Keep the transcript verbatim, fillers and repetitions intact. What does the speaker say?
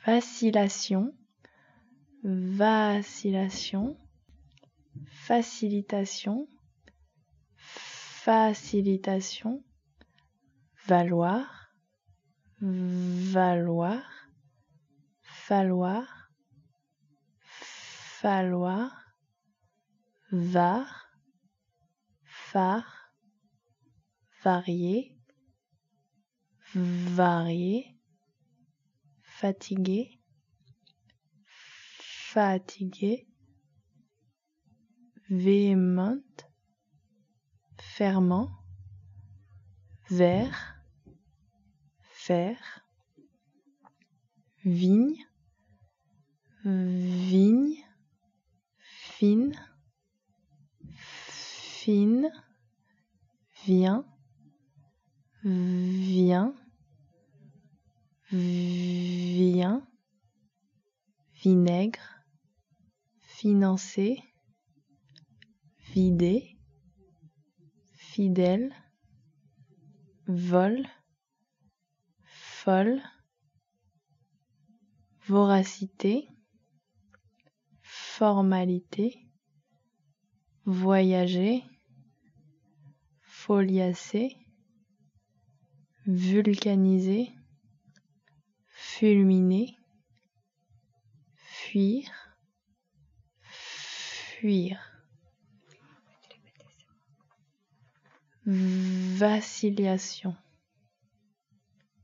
vacillation, vacillation, facilitation, facilitation, valoir, valoir, falloir, falloir, var, phare, varier, varier, fatigué, fatigué, véhémente, fermant, vert, faire, vigne, vigne, fine, fine, vient, vient, vient, vinaigre, financer, vider, fidèle, vol, folle, voracité, formalité, voyager, foliacer, vulcaniser, fulminer, fuir, fuir, vacillation,